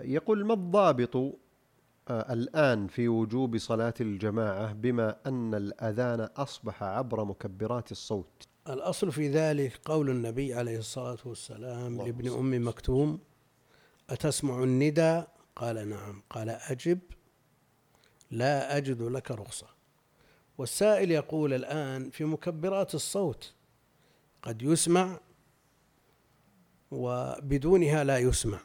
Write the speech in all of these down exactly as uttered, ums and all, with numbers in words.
يقول: ما الضابط الآن في وجوب صلاة الجماعة بما أن الأذان أصبح عبر مكبرات الصوت؟ الأصل في ذلك قول النبي عليه الصلاة والسلام لابن أم مكتوم: أتسمع الندى؟ قال: نعم. قال: أجب، لا أجد لك رخصة. والسائل يقول الآن في مكبرات الصوت قد يسمع وبدونها لا يسمع،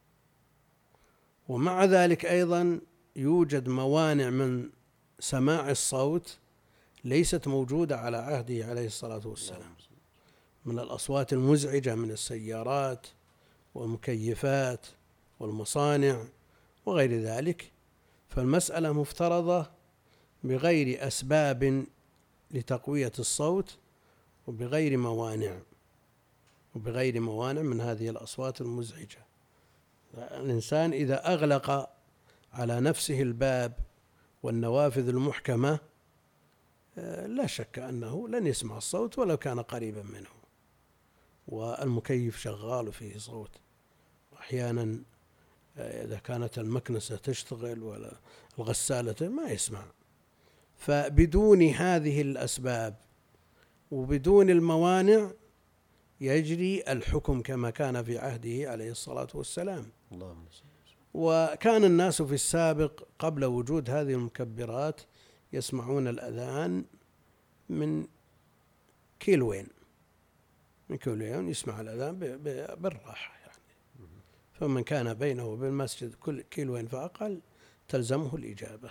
ومع ذلك أيضا يوجد موانع من سماع الصوت ليست موجودة على عهده عليه الصلاة والسلام، من الأصوات المزعجة من السيارات والمكيفات والمصانع وغير ذلك. فالمسألة مفترضة بغير أسباب لتقوية الصوت وبغير موانع وبغير موانع من هذه الأصوات المزعجة. الإنسان إذا أغلق على نفسه الباب والنوافذ المحكمة لا شك أنه لن يسمع الصوت ولو كان قريبا منه، والمكيف شغال فيه صوت، أحيانا إذا كانت المكنسة تشتغل ولا الغسالة ما يسمع. فبدون هذه الأسباب وبدون الموانع يجري الحكم كما كان في عهده عليه الصلاة والسلام. وكان الناس في السابق قبل وجود هذه المكبرات يسمعون الأذان من كيلوين من كيلوين يسمع الأذان بالراحة يعني. فمن كان بينه وبين المسجد كل كيلوين فأقل تلزمه الإجابة.